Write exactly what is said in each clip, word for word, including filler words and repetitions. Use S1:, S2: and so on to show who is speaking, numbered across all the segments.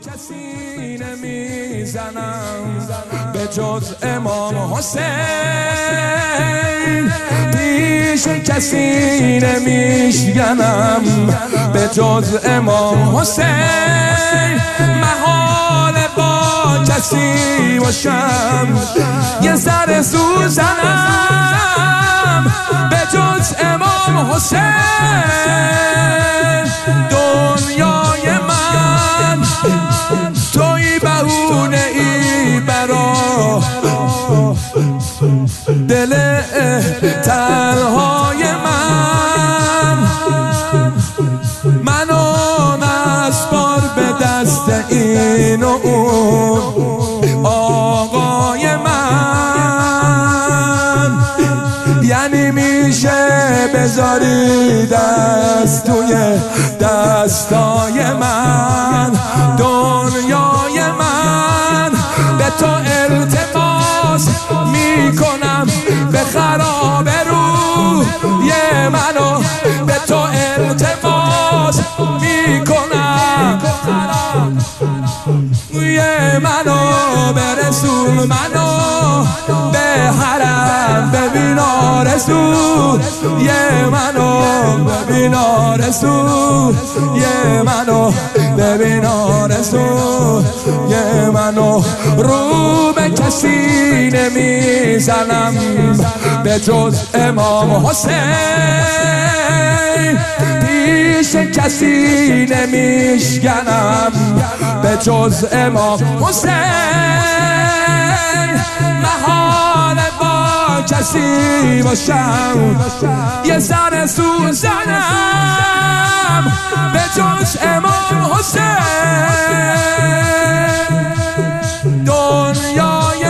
S1: کسی نمیزنم به جز امام حسین، پیش کسی نمیشکنم به جز امام حسین. محال با کسی باشم یه سر سوزنم به جز امام حسین. دنیای من توی بهونه ای برا دل تنهای من، منو نسپار به دست این و اون آقای من. یعنی میشه بذاری دست توی دستای من، دنیای من به تو التماس میکنم به خراب روی منو به تو التماس میکنم یه منو برسون، منو به حرم ببین آرزو، یه منو ببین آرزو، یه منو ببین آرزو، یه منو رو به کسی نمیزنم به جز امام حسین، پیش کسی نمیشکنم به جز امام حسین. محال با کسی باشم یه سر سوزنم به جز امام حسین. دنیای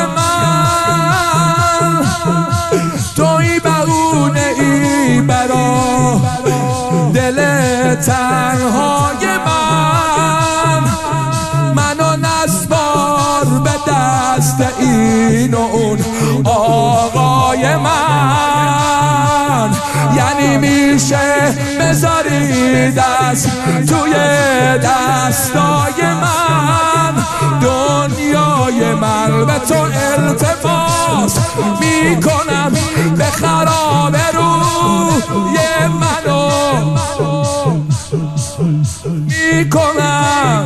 S1: من توی بهونه ای برا دل تنهای من، منو نسپار به دست این و اون آقای من. یعنی میشه بذاری دست توی دستای من، دنیای من به تو التفات میکنم به خراب روی منو میکنم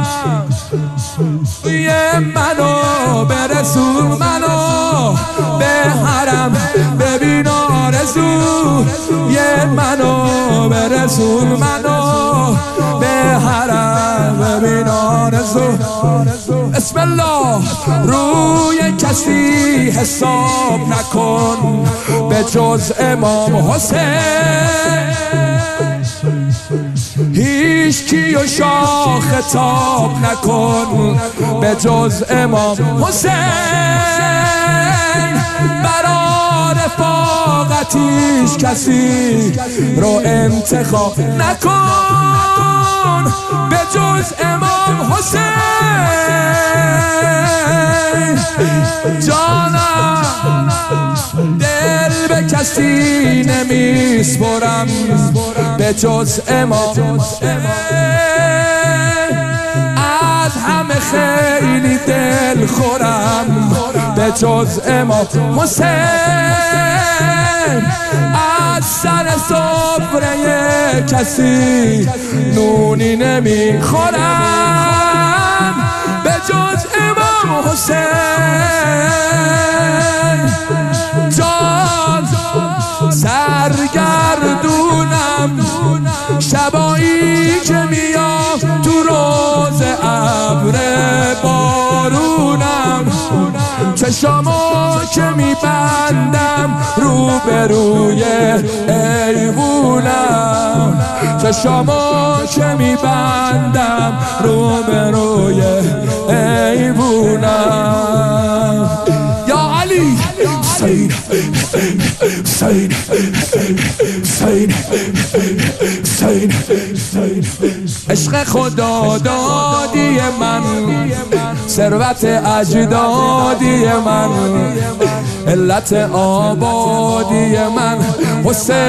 S1: یه منو برسون، منو به حرم ببین آرزو، یه منو برسون، منو به حرم ببین آرزو. بسم الله. روی کسی حساب نکن به جز امام حسین، هیچ کیو شاخ خطاب نکن به جز امام حسین. برا رفاقتیش کسی رو انتخاب نکن به جز امام حسین. جانم دل به کسی نمیسپرم به جز امام حسین. از همه خیلی دل خورم به جز امام حسین. از سر سفره کسی نونی نمیخورم به جز امام حسین. جان سرگردونم شبایی که میام تو روز ابر بارونم، چشامو که میبندم رو به روی ایوونم، چشامو که میبندم رو به روی ایوونم. یا علی حسین حسین حسین حسین عشق خدا دادی من، ثروت اجدادی من، علت آبادی من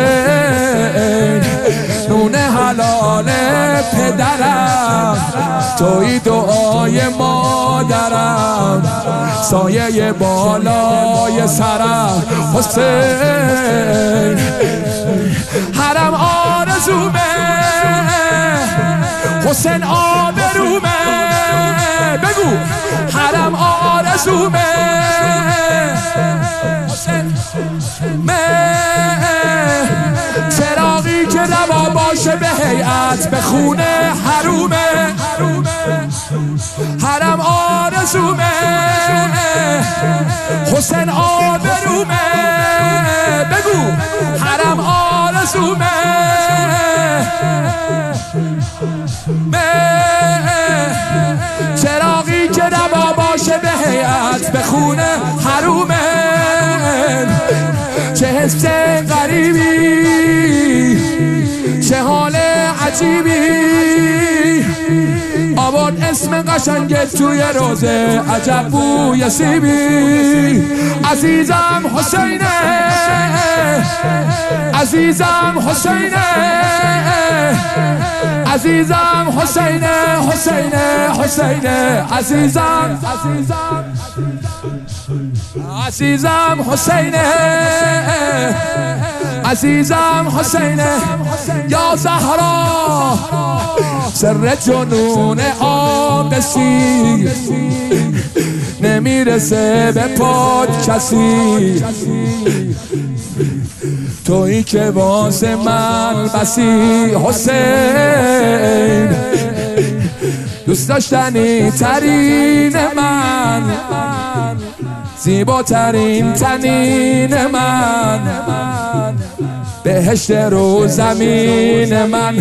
S1: حسین، نون حلال پدرم توی دعای مادرم، سایه بالای سرم حسین. حرم آرزومه، حسین آبرومه. بگو حرم آرزومه، حسین چراغی که روا باشه به هیئت به خونه حرومه. حرم آرزومه، حسین آبرومه. بگو حرم آرزومه، چراغی که روا باشه به هیئت به خونه حرومه. چه حس غریبی، چه حال عجیبی، آورد اسم قشنگت توی روزه، عجب بوی سیبی. عزیزم حسینه، عزیزم حسینه، عزیزم حسینه، حسینه حسینه، عزیزم عزیزم حسینه، عزیزم حسینه. یا زهرا سر جنون آبسی، نمیرسه به پاد کسی. تویی که واسه من بسی حسین، دوست داشتنی ترین من، زیباترین تنین من، بهشت رو زمین من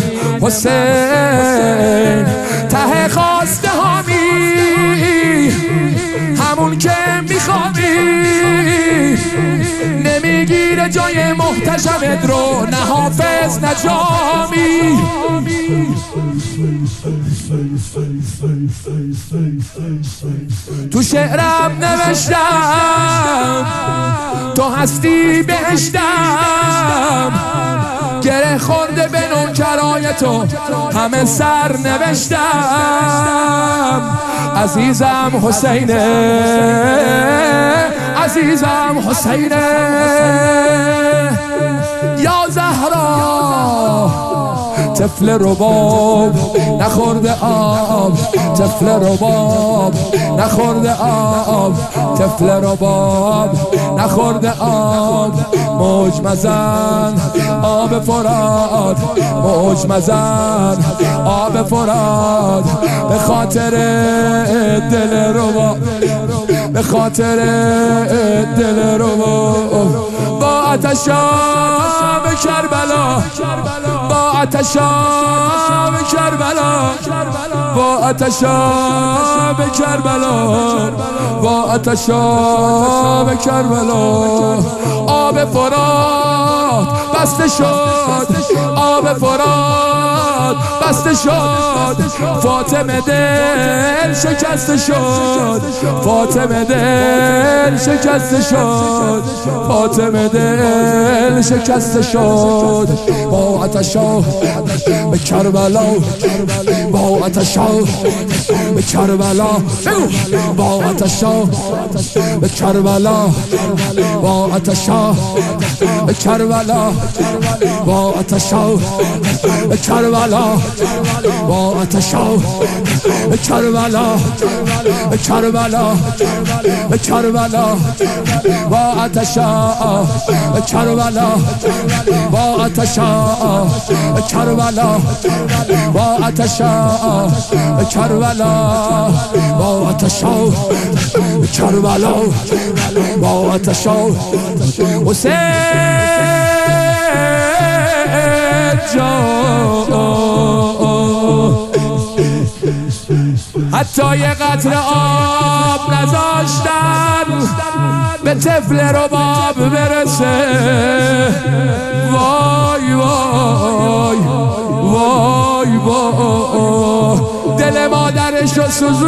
S1: حسین. ته خواسته هامی همون که میخوابی، نمیگیره جای محتشمت رو نه حافظ نه جامی. تو شعرم نوشتم تو هستی بهشتم، گره خورده به نوکرای تو همه سر نوشتم. عزیزم حسینه، عزیزم حسینه. یا زهرا طفل رباب نخورده آب، طفل رباب نخورده آب، طفل رباب نخورده آب. موج مزن آب فرات، موج مزن آب فرات، به خاطر دل رباب، به خاطر دل رباب. با آتشام کربلا، با آتشام کربلا، با آتشام کربلا، با آتشام کربلا. آب فرات بسته شد، آب فرات بسته شد، فاطمه دل شکسته شد، فاطمه دل شکسته شد، فاطمه دل شکسته شد. با آتشا به کربلا، با آتشا به کربلا، با آتشا به کربلا، با آتشا به کربلا، با آتشا به کربلا، با آتشا به کربلا، به کربلا، به کربلا، با آتشا به کربلا، با آتشا به کربلا، با آتشا به کربلا، با آتشا به کربلا، با آتشا. حسین جان حتی یه قطره آب نذاشتن به طفل رباب برسه. وای وای وای وای، دل مادرشو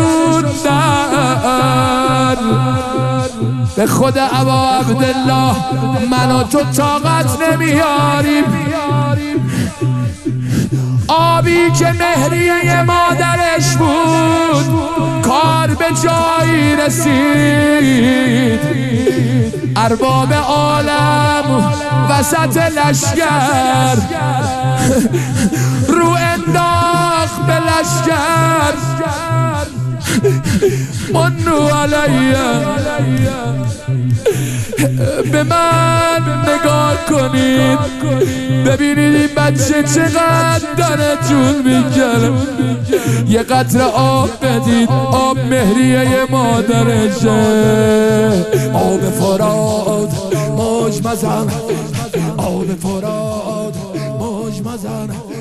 S1: سوزوندن. به خود ابا عبدالله من و تو طاقت نمیاریم. آبی که مهریه مادرش بود به جایی رسید ارباب عالم وسط لشگر رو انداخت به لشگر منو علیه به من نگاه کنید ببینید این بچه چقدر داره جون میکنه یه قطره آب بدید آب مهریه مادرشه آب فرات موج مزن آب فرات موج مزن